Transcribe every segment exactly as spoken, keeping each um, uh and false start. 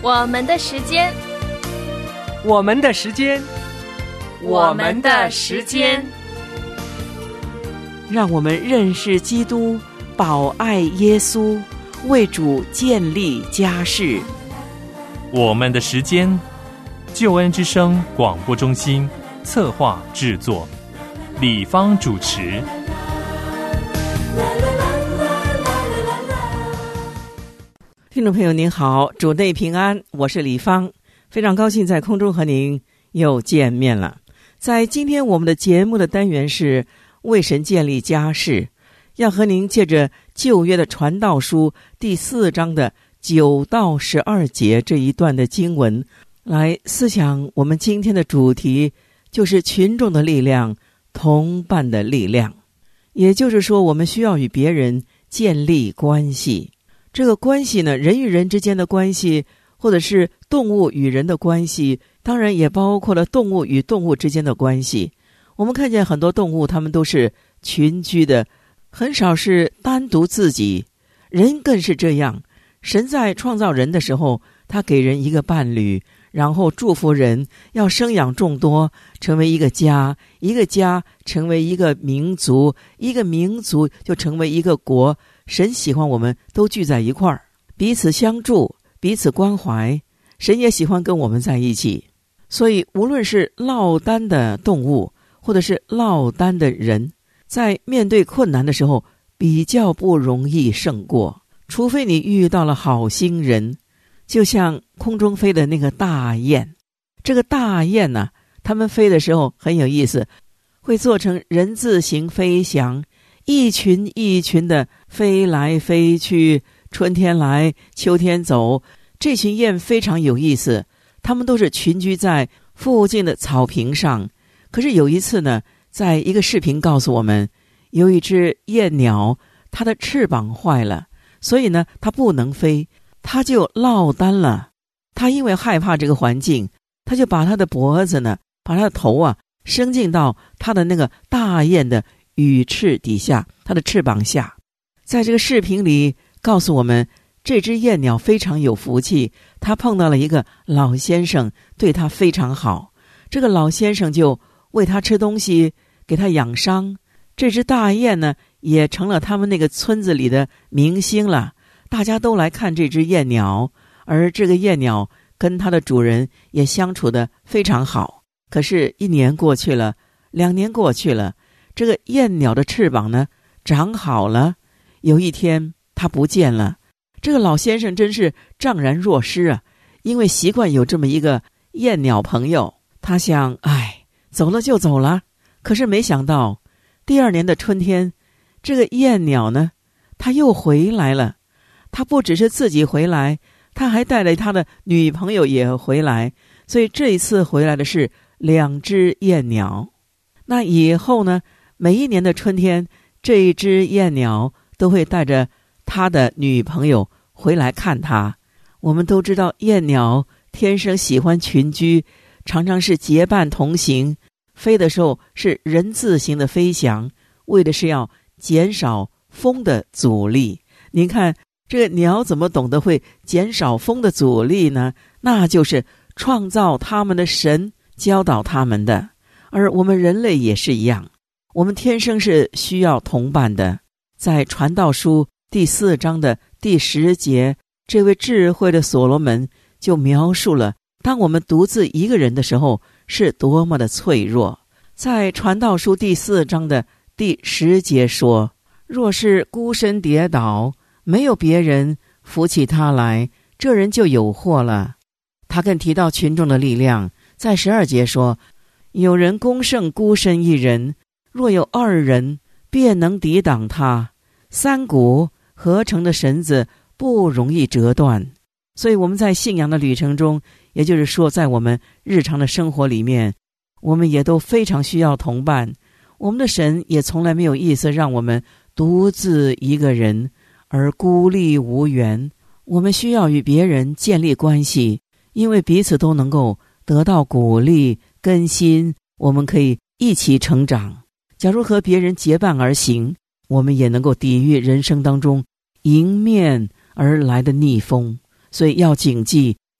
我们的时间， 我们的时间， 我们的时间， 让我们认识基督，保爱耶稣，为主建立家室。 我们的时间，救恩之声广播中心策划制作，李芳主持。 听众朋友您好，主内平安，我是李芳，非常高兴在空中和您又见面了。在今天我们的节目的单元是为神建立家室，要和您借着旧约的传道书第四章的九到十二节这一段的经文来思想我们今天的主题，就是群众的力量，同伴的力量。也就是说，我们需要与别人建立关系。这个关系呢，人与人之间的关系，或者是动物与人的关系，当然也包括了动物与动物之间的关系。我们看见很多动物，它们都是群居的，很少是单独自己。人更是这样，神在创造人的时候，他给人一个伴侣，然后祝福人要生养众多，成为一个家，一个家成为一个民族，一个民族就成为一个国。神喜欢我们都聚在一块儿，彼此相助，彼此关怀。神也喜欢跟我们在一起。所以无论是落单的动物，或者是落单的人，在面对困难的时候比较不容易胜过，除非你遇到了好心人。就像空中飞的那个大雁，这个大雁呢、啊，它们飞的时候很有意思，会做成人字形飞翔，一群一群的飞来飞去，春天来秋天走。这群雁非常有意思，它们都是群居在附近的草坪上。可是有一次呢，在一个视频告诉我们，有一只燕鸟，它的翅膀坏了，所以呢它不能飞，它就落单了。它因为害怕这个环境，它就把它的脖子呢，把它的头啊伸进到它的那个大雁的羽翅底下，它的翅膀下。在这个视频里告诉我们，这只燕鸟非常有福气，它碰到了一个老先生，对它非常好。这个老先生就喂它吃东西，给它养伤。这只大雁呢，也成了他们那个村子里的明星了，大家都来看这只燕鸟。而这个燕鸟跟它的主人也相处得非常好。可是一年过去了，两年过去了，这个燕鸟的翅膀呢长好了，有一天它不见了。这个老先生真是怅然若失啊，因为习惯有这么一个燕鸟朋友，他想，哎，走了就走了。可是没想到第二年的春天，这个燕鸟呢他又回来了。他不只是自己回来，他还带了他的女朋友也回来，所以这一次回来的是两只燕鸟。那以后呢，每一年的春天，这一只燕鸟都会带着他的女朋友回来看他。我们都知道燕鸟天生喜欢群居，常常是结伴同行，飞的时候是人字形的飞翔，为的是要减少风的阻力。您看这个鸟怎么懂得会减少风的阻力呢？那就是创造他们的神教导他们的。而我们人类也是一样，我们天生是需要同伴的。在传道书第四章的第十节，这位智慧的所罗门就描述了当我们独自一个人的时候是多么的脆弱。在传道书第四章的第十节说，若是孤身跌倒，没有别人扶起他来，这人就有祸了。他更提到群众的力量，在十二节说，有人攻胜孤身一人，若有二人，便能抵挡他。三股合成的绳子不容易折断。所以我们在信仰的旅程中，也就是说在我们日常的生活里面，我们也都非常需要同伴。我们的神也从来没有意思让我们独自一个人而孤立无援。我们需要与别人建立关系，因为彼此都能够得到鼓励更新，我们可以一起成长。假如和别人结伴而行，我们也能够抵御人生当中迎面而来的逆风。所以要谨记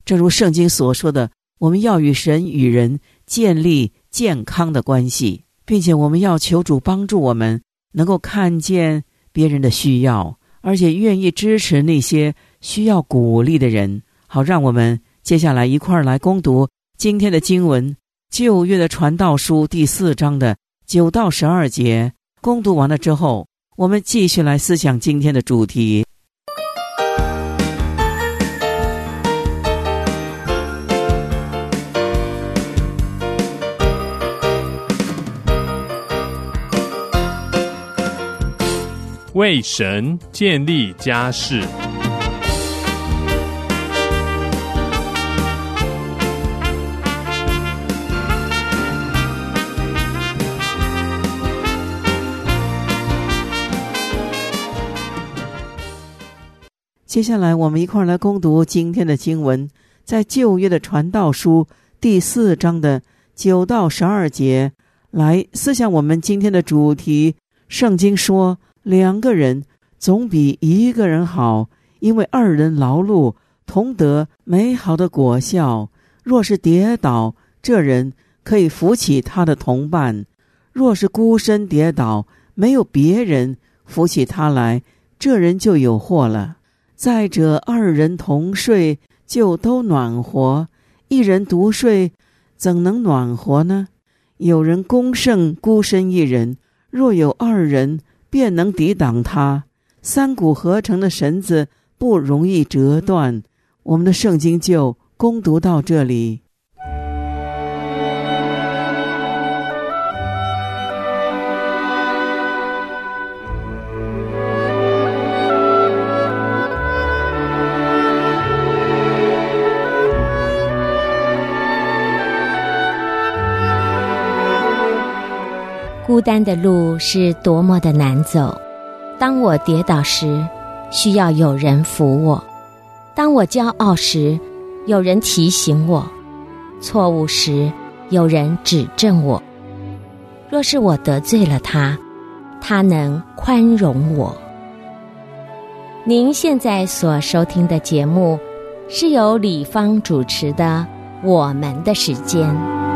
正如圣经所说的，我们要与神与人建立健康的关系，并且我们要求主帮助我们能够看见别人的需要，而且愿意支持那些需要鼓励的人。好，让我们接下来一块儿来攻读今天的经文，旧约的传道书第四章的九到十二节。攻读完了之后，我们继续来思想今天的主题。 为神建立家室。 接下来我们一块儿来攻读今天的经文，在旧约的传道书第四章的九到十二节，来思想我们今天的主题。圣经说，两个人总比一个人好，因为二人劳碌同得美好的果效。若是跌倒，这人可以扶起他的同伴；若是孤身跌倒，没有别人扶起他来，这人就有祸了。再者，二人同睡，就都暖和；一人独睡，怎能暖和呢？有人攻胜孤身一人，若有二人，便能抵挡他。三股合成的绳子不容易折断。我们的圣经就攻读到这里。 孤单的路是多么的难走。当我跌倒时，需要有人扶我；当我骄傲时，有人提醒我；错误时，有人指正我。若是我得罪了他，他能宽容我。您现在所收听的节目是由李芳主持的《我们的时间》。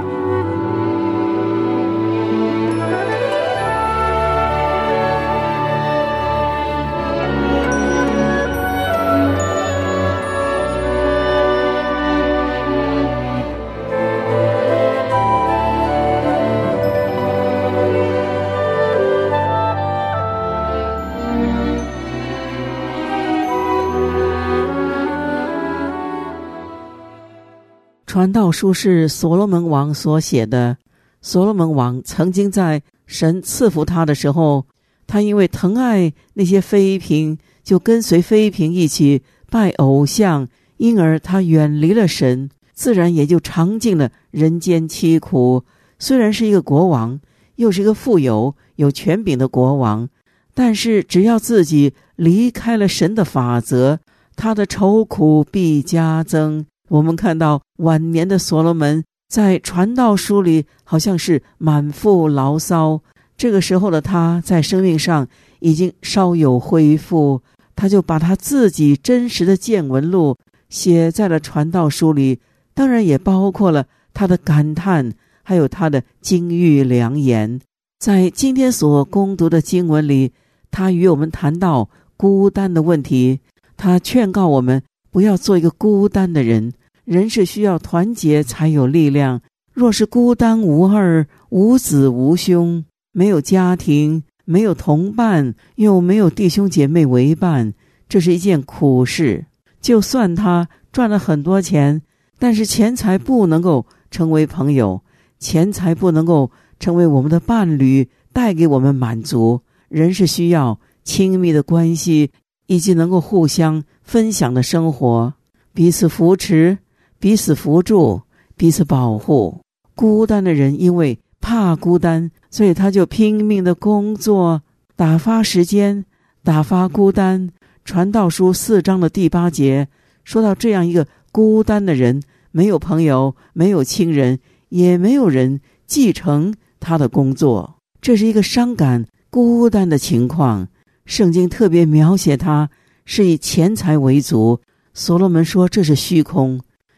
传道书是所罗门王所写的。所罗门王曾经在神赐福他的时候，他因为疼爱那些妃嫔，就跟随妃嫔一起拜偶像，因而他远离了神，自然也就尝尽了人间凄苦。虽然是一个国王，又是一个富有有权柄的国王，但是只要自己离开了神的法则，他的愁苦必加增。我们看到晚年的所罗门在传道书里好像是满腹牢骚，这个时候的他在生命上已经稍有恢复，他就把他自己真实的见闻录写在了传道书里，当然也包括了他的感叹，还有他的金玉良言。在今天所攻读的经文里，他与我们谈到孤单的问题，他劝告我们不要做一个孤单的人，人是需要团结才有力量。若是孤单无二，无子无兄，没有家庭，没有同伴，又没有弟兄姐妹为伴，这是一件苦事。就算他赚了很多钱，但是钱财不能够成为朋友，钱财不能够成为我们的伴侣，带给我们满足。人是需要亲密的关系，以及能够互相分享的生活，彼此扶持，彼此扶助，彼此保护。孤单的人因为怕孤单，所以他就拼命的工作，打发时间，打发孤单。传道书四章的第八节说到，这样一个孤单的人，没有朋友，没有亲人，也没有人继承他的工作，这是一个伤感孤单的情况。圣经特别描写他是以钱财为主，所罗门说这是虚空，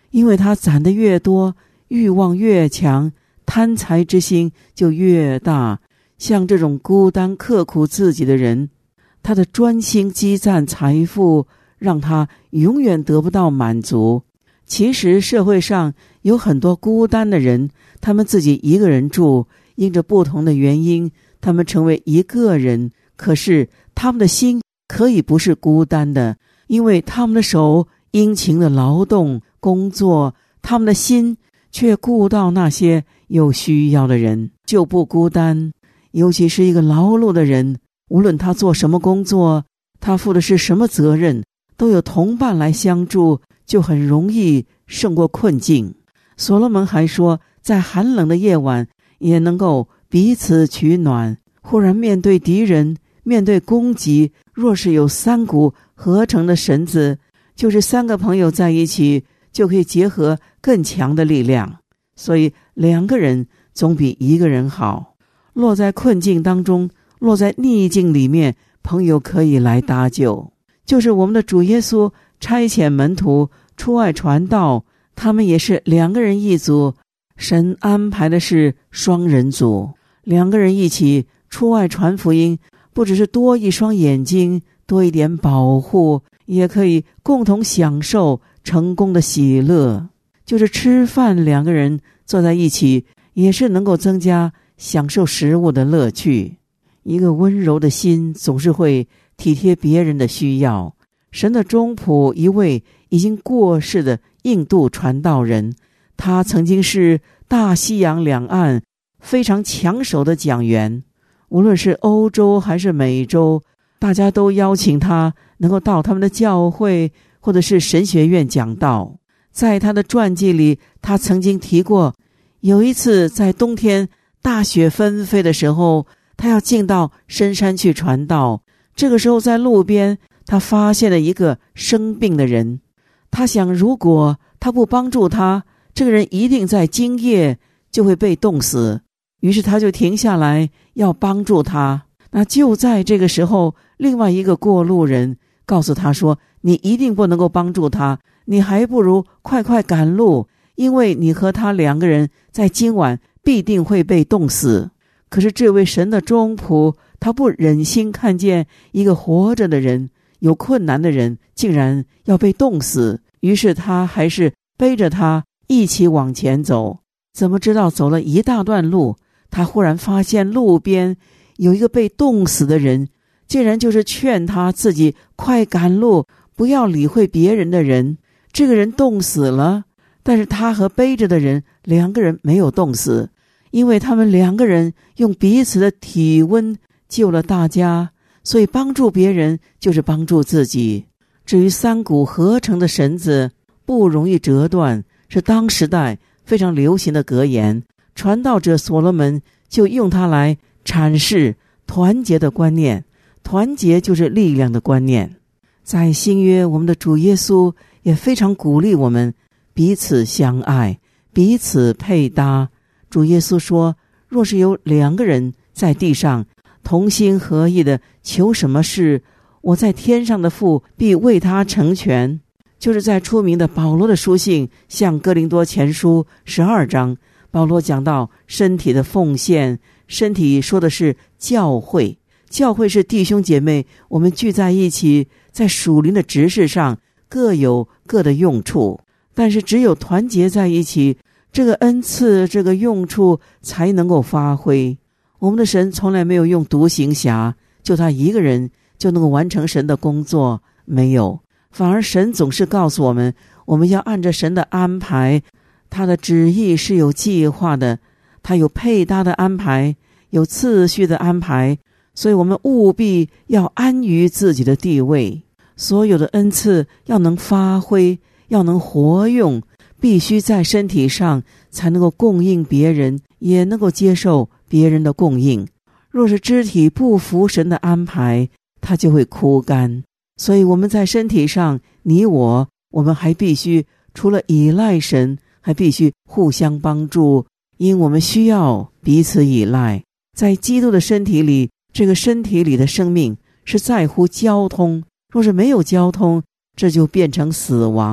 因为他攒得越多，欲望越强，贪财之心就越大。像这种孤单刻苦自己的人，他的专心积攒财富，让他永远得不到满足。其实社会上有很多孤单的人，他们自己一个人住，因着不同的原因，他们成为一个人，可是他们的心可以不是孤单的，因为他们的手殷勤的劳动工作，他们的心却顾到那些有需要的人，就不孤单。尤其是一个劳碌的人，无论他做什么工作，他负的是什么责任，都有同伴来相助，就很容易胜过困境。所罗门还说，在寒冷的夜晚也能够彼此取暖。忽然面对敌人，面对攻击，若是有三股合成的绳子，就是三个朋友在一起，就可以结合更强的力量。所以两个人总比一个人好。落在困境当中，落在逆境里面，朋友可以来搭救。就是我们的主耶稣差遣门徒出外传道，他们也是两个人一组，神安排的是双人组，两个人一起出外传福音，不只是多一双眼睛，多一点保护，也可以共同享受成功的喜乐。就是吃饭，两个人坐在一起，也是能够增加享受食物的乐趣。一个温柔的心总是会体贴别人的需要。神的中仆，一位已经过世的印度传道人，他曾经是大西洋两岸非常抢手的讲员，无论是欧洲还是美洲，大家都邀请他能够到他们的教会或者是神学院讲道。在他的传记里，他曾经提过，有一次在冬天大雪纷飞的时候，他要进到深山去传道。这个时候在路边，他发现了一个生病的人。他想，如果他不帮助他，这个人一定在今夜就会被冻死。于是他就停下来要帮助他。那就在这个时候，另外一个过路人告诉他说，你一定不能够帮助他，你还不如快快赶路，因为你和他两个人在今晚必定会被冻死。可是这位神的中仆，他不忍心看见一个活着的人，有困难的人竟然要被冻死，于是他还是背着他一起往前走。怎么知道走了一大段路，他忽然发现路边有一个被冻死的人，竟然就是劝他自己快赶路，不要理会别人的人。这个人冻死了，但是他和背着的人两个人没有冻死，因为他们两个人用彼此的体温救了大家，所以帮助别人就是帮助自己。至于三股合成的绳子不容易折断，是当时代非常流行的格言。传道者所罗门就用它来阐释团结的观念，团结就是力量的观念。在新约，我们的主耶稣也非常鼓励我们彼此相爱，彼此配搭。主耶稣说，若是有两个人在地上同心合意的求什么事，我在天上的父必为他成全。就是在出名的保罗的书信向哥林多前书十二章，保罗讲到身体的奉献，身体说的是教会，教会是弟兄姐妹我们聚在一起，在属灵的职事上各有各的用处，但是只有团结在一起，这个恩赐这个用处才能够发挥。我们的神从来没有用独行侠，就他一个人就能够完成神的工作，没有。反而神总是告诉我们，我们要按着神的安排，他的旨意是有计划的，他有配搭的安排，有次序的安排，所以我们务必要安于自己的地位。所有的恩赐要能发挥，要能活用，必须在身体上才能够供应别人，也能够接受别人的供应。若是肢体不服神的安排，它就会枯干。所以我们在身体上，你我我们还必须除了依赖神，还必须互相帮助，因我们需要彼此依赖。在基督的身体里，这个身体里的生命是在乎交通，若是没有交通，这就变成死亡。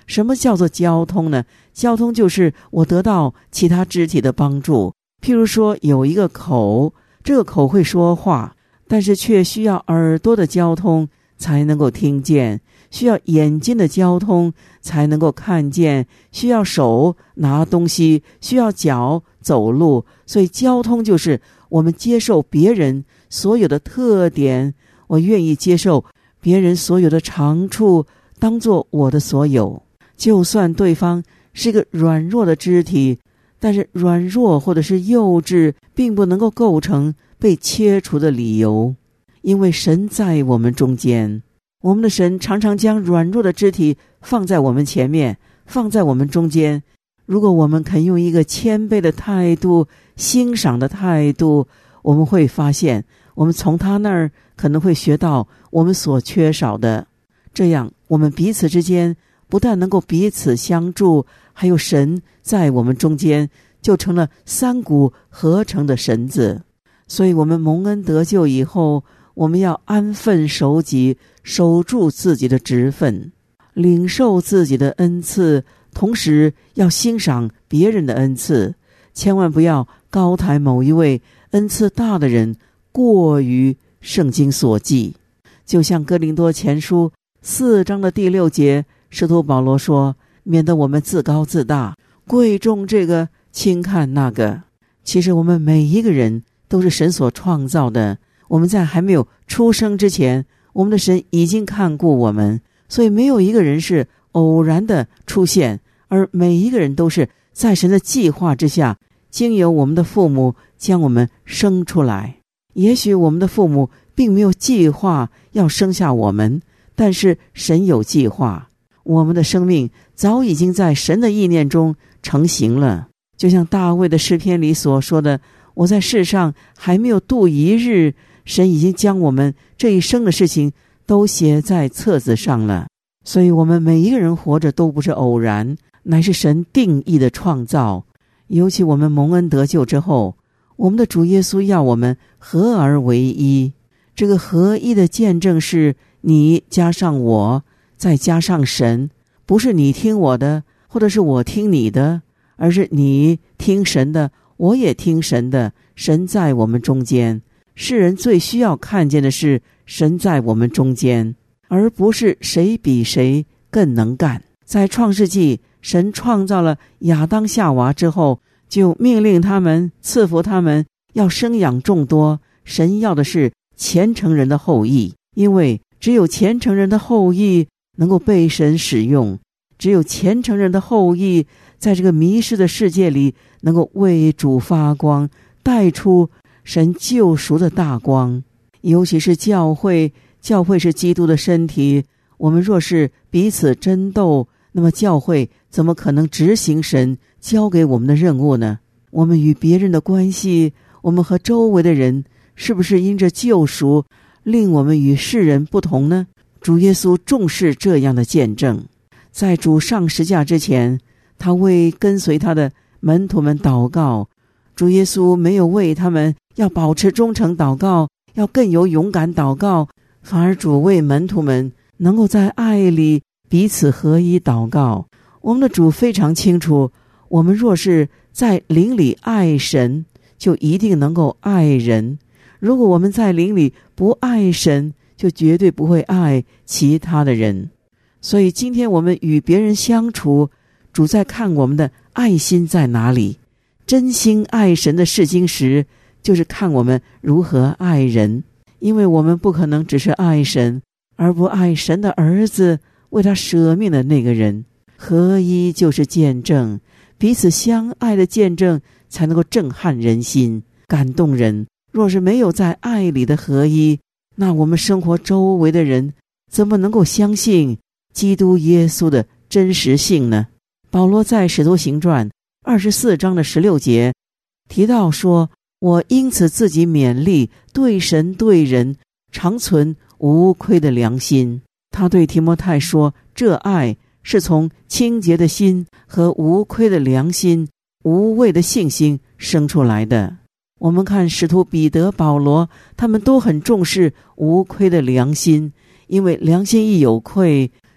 什么叫做交通呢？交通就是我得到其他肢体的帮助。譬如说有一个口，这个口会说话，但是却需要耳朵的交通才能够听见，需要眼睛的交通才能够看见，需要手拿东西，需要脚走路。所以交通就是我们接受别人所有的特点，我愿意接受别人所有的长处当作我的所有。就算对方是一个软弱的肢体，但是软弱或者是幼稚并不能够构成被切除的理由，因为神在我们中间。我们的神常常将软弱的肢体放在我们前面，放在我们中间。如果我们肯用一个谦卑的态度，欣赏的态度，我们会发现我们从他那儿可能会学到我们所缺少的。这样我们彼此之间不但能够彼此相助，还有神在我们中间，就成了三股合成的绳子。所以我们蒙恩得救以后，我们要安分守己，守住自己的职分，领受自己的恩赐，同时要欣赏别人的恩赐，千万不要高抬某一位恩赐大的人过于圣经所记。就像哥林多前书四章的第六节，使徒保罗说，免得我们自高自大，贵重这个轻看那个。其实我们每一个人都是神所创造的，我们在还没有出生之前，我们的神已经看顾我们，所以没有一个人是偶然的出现，而每一个人都是在神的计划之下，经由我们的父母将我们生出来。也许我们的父母并没有计划要生下我们，但是神有计划，我们的生命早已经在神的意念中成型了。就像大卫的诗篇里所说的，我在世上还没有度一日，神已经将我们这一生的事情都写在册子上了。所以我们每一个人活着都不是偶然，乃是神定义的创造。尤其我们蒙恩得救之后，我们的主耶稣要我们合而为一。这个合一的见证是你加上我，再加上神，不是你听我的，或者是我听你的，而是你听神的，我也听神的。神在我们中间，世人最需要看见的是神在我们中间，而不是谁比谁更能干。在创世纪，神创造了亚当夏娃之后，就命令他们，赐福他们，要生养众多。神要的是虔诚人的后裔，因为只有虔诚人的后裔能够被神使用，只有虔诚人的后裔在这个迷失的世界里能够为主发光，带出神救赎的大光。尤其是教会，教会是基督的身体，我们若是彼此争斗，那么教会怎么可能执行神交给我们的任务呢？我们与别人的关系，我们和周围的人，是不是因着救赎令我们与世人不同呢？主耶稣重视这样的见证。在主上十架之前，他为跟随他的门徒们祷告，主耶稣没有为他们要保持忠诚祷告，要更有勇敢祷告，反而主为门徒们能够在爱里彼此合一祷告。我们的主非常清楚，我们若是在灵里爱神，就一定能够爱人。如果我们在灵里不爱神，就绝对不会爱其他的人。所以今天我们与别人相处，主在看我们的爱心在哪里。真心爱神的试金石，就是看我们如何爱人。因为我们不可能只是爱神，而不爱神的儿子，为他舍命的那个人。合一就是见证，彼此相爱的见证才能够震撼人心，感动人。若是没有在爱里的合一，那我们生活周围的人怎么能够相信基督耶稣的真实性呢？保罗在使徒行传二十四章的十六节提到说，我因此自己勉励，对神对人常存无亏的良心。他对提摩太说，这爱是从清洁的心和无亏的良心、无畏的信心生出来的。我们看使徒彼得、保罗，他们都很重视无亏的良心，因为良心一有愧，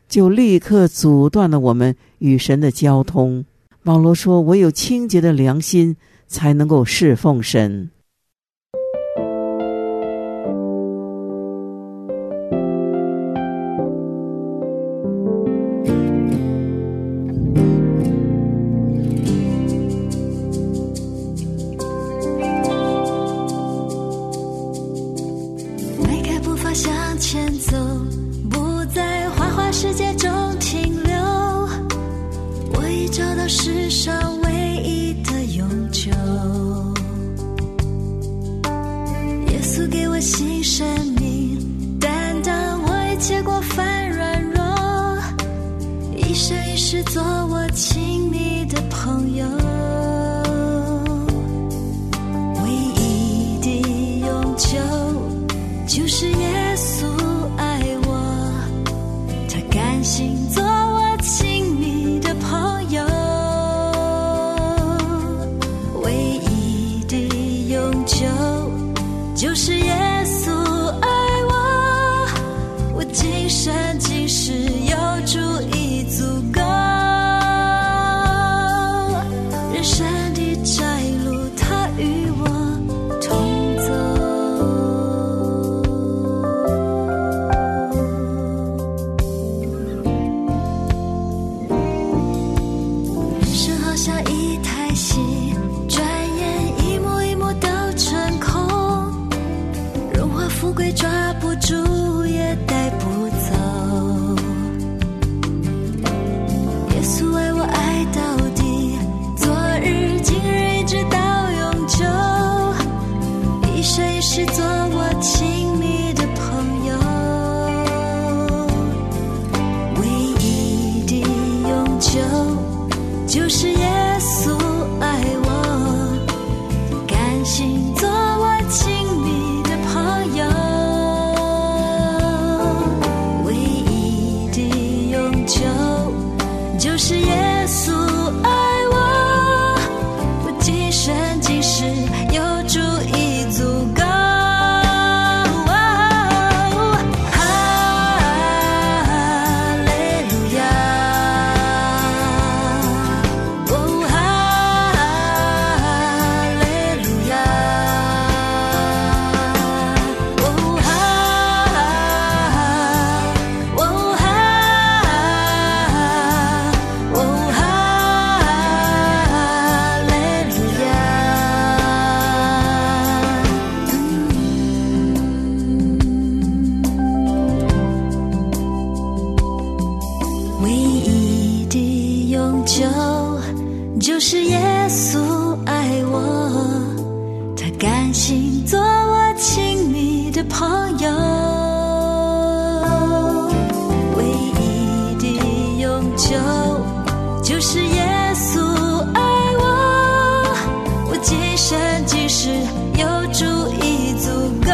就立刻阻断了我们与神的交通。保罗说，唯有清洁的良心才能够侍奉神。 就是耶稣爱我，他甘心做我亲密的朋友，唯一的永久就是耶稣爱我，我今生今世有主已足够。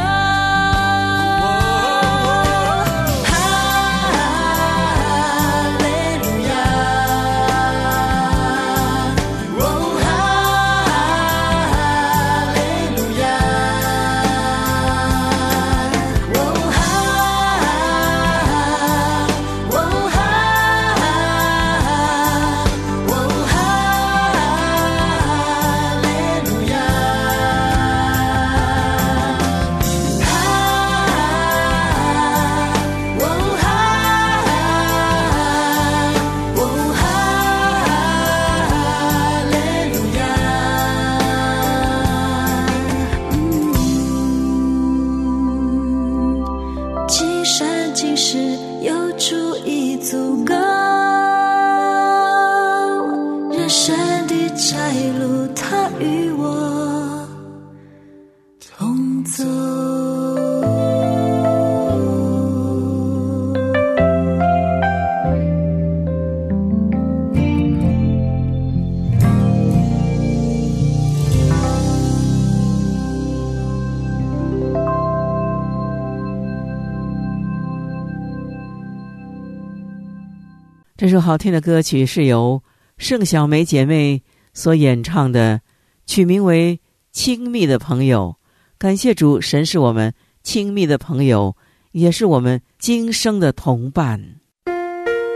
这首好听的歌曲是由盛小梅姐妹所演唱的，取名为《亲密的朋友》。感谢主，神是我们亲密的朋友，也是我们今生的同伴。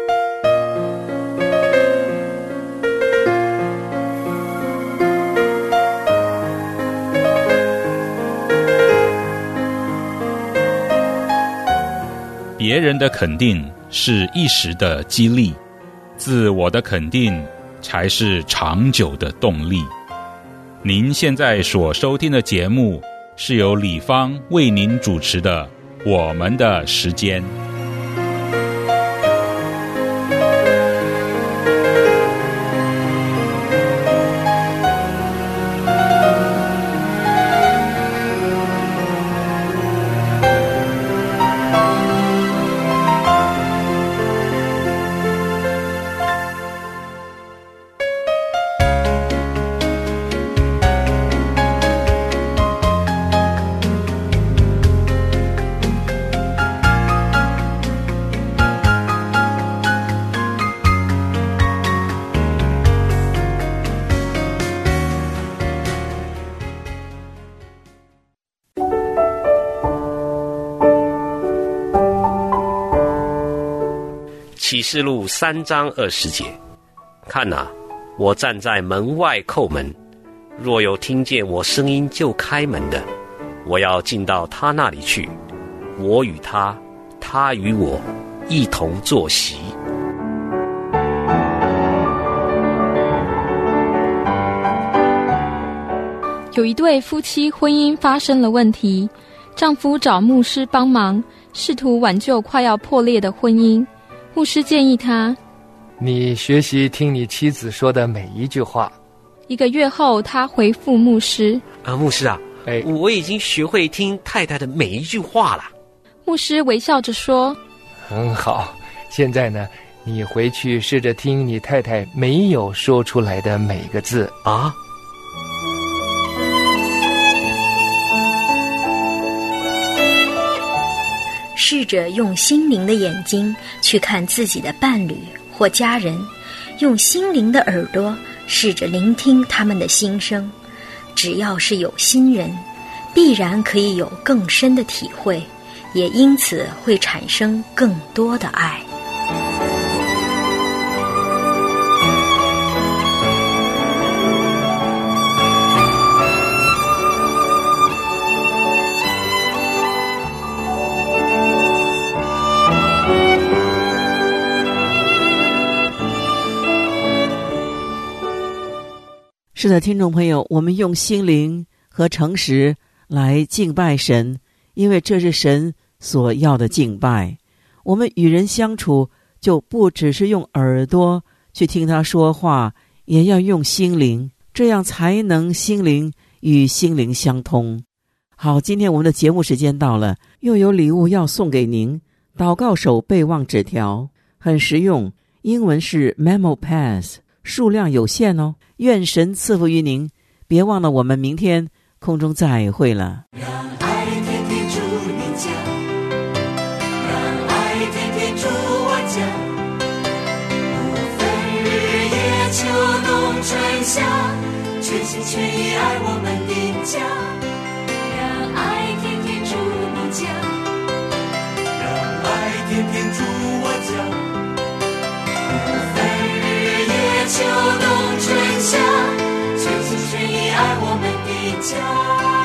别人的肯定是一时的激励，自我的肯定才是长久的动力。您现在所收听的节目是由李芳为您主持的《我们的时间》。 启示录三章二十节，看哪，我站在门外叩门，若有听见我声音就开门的，我要进到他那里去，我与他，他与我一同坐席。 有一对夫妻婚姻发生了问题，丈夫找牧师帮忙，试图挽救快要破裂的婚姻。牧师建议他， 你学习听你妻子说的每一句话。 一个月后，他回复牧师： 啊，牧师啊，哎，我已经学会听太太的每一句话了。 牧师微笑着说： 很好，现在呢，你回去试着听你太太没有说出来的每个字啊。 试着用心灵的眼睛去看自己的伴侣或家人，用心灵的耳朵试着聆听他们的心声。只要是有心人，必然可以有更深的体会，也因此会产生更多的爱。 是的，听众朋友，我们用心灵和诚实来敬拜神，因为这是神所要的敬拜。我们与人相处就不只是用耳朵去听他说话，也要用心灵，这样才能心灵与心灵相通。好，今天我们的节目时间到了，又有礼物要送给您，祷告手备忘纸条，很实用，英文是 Memo Pass， 数量有限哦。愿神赐福于您，别忘了我们明天空中再会了。 让爱天天住你家，让爱天天住我家，不分日夜秋冬春夏，全心全意爱我们的家。让爱天天住你家，让爱天天住我家，不分日夜秋冬春夏，全心全意爱我们的家。